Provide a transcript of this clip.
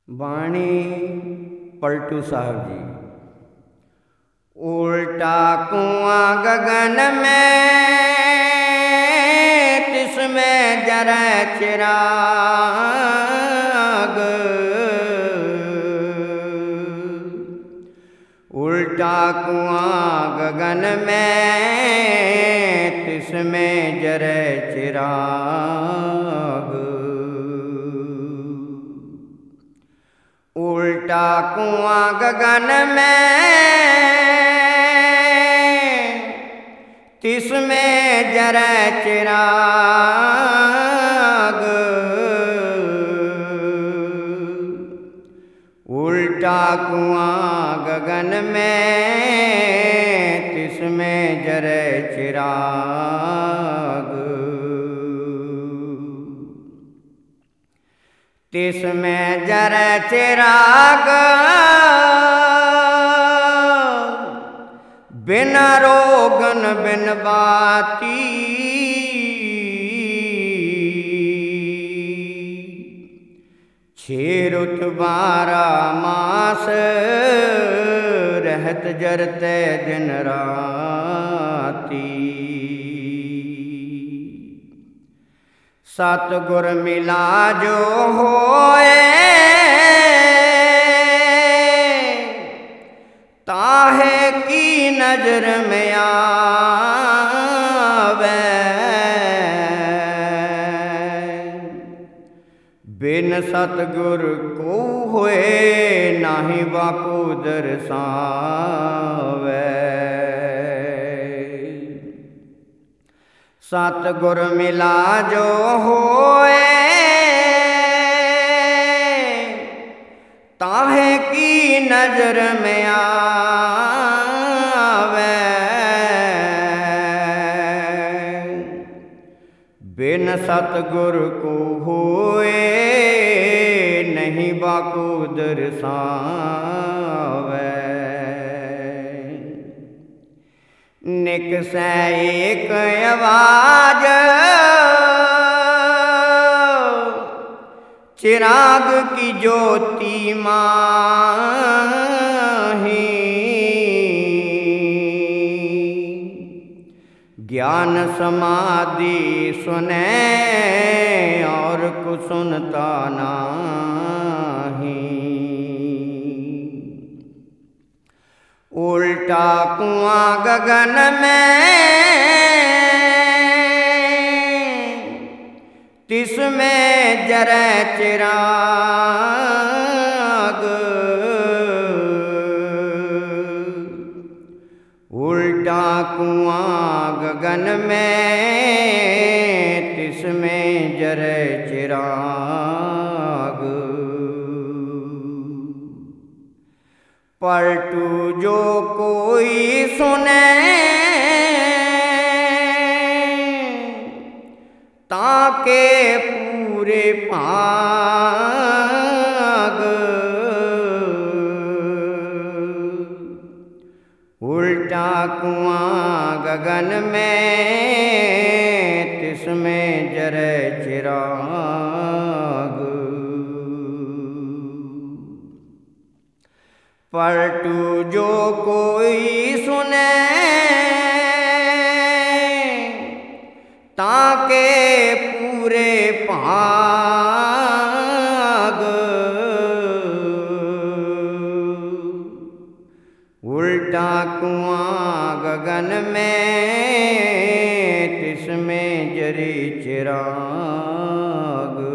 बाणी पलटू साहब जी। उल्टा कुआं गगन में तिसमें जरे चिराग, उल्टा कुआं गगन में तिसमें जरे चिराग, उल्टा कुआं गगन में तिसमें जरे चिराग, उल्टा कुआं गगन में तिसमें जरे चिराग, तिसमें जरे चिराग बिन रोगन बिन बाती, छे रुत 12 मास रहत जरते दिन राती, सतगुर मिला जो होए ताहे की नजर में आवे, बिन सतगुर को होए नाही बाको दर्शावे, सतगुर मिला जो होए ताहे की नजर में आवे, बिन सतगुर को होए नहीं बाको दर्शावे, निक से एक आवाज चिराग की ज्योति माही, ज्ञान समाधि सुने और कुछ सुनता नाही, उल्टा कुआं गगन में तिसमें जरे चिराग, उल्टा कुआं गगन में तिसमें जरे चिराग, पलटू जो कोई सुने ताके पूरे भाग, उल्टा कुआं गगन में तिसमें जरे चिराग, पलटू जो कोई सुने ताके पूरे भाग, उल्टा कुआं गगन में तिसमें जरे चिराग।